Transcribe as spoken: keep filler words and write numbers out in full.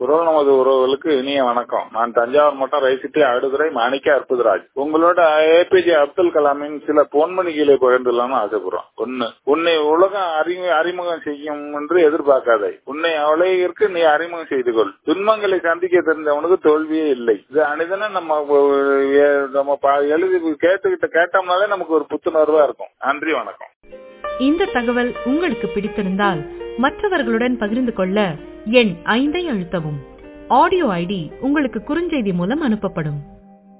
குரல் நமது உறவுகளுக்கு இனிய வணக்கம். நான் தஞ்சாவூர் மாவட்டம் ரைசிட்டி அடுதுறை மாணிக்க அற்புதராஜ். உங்களோட ஏபிஜே அப்துல் கலாமின் சில பொன்மொழிகளை பகிர்ந்துள்ளான்னு ஆசைப்படுறோம். ஒன்னு, உன்னை உலகம் அறிமு அறிமுகம் செய்யும் என்று எதிர்பார்க்காதே, உன்னை உலகிற்கு நீ அறிமுகம் செய்து கொள். துன்பங்களை சந்திக்க தெரிந்தவனுக்கு தோல்வியே இல்லை. இது அனிதன நம்ம நம்ம எழுதி கேட்டுக்கிட்ட கேட்டோம்னாலே நமக்கு ஒரு புத்துணர்வா இருக்கும். நன்றி, வணக்கம். இந்த தகவல் உங்களுக்கு பிடித்திருந்தால் மற்றவர்களுடன் பகிர்ந்து கொள்ள எண் ஐந்தை அழுத்தவும். ஆடியோ ஐடி உங்களுக்கு குறுஞ்செய்தி மூலம் அனுப்பப்படும்.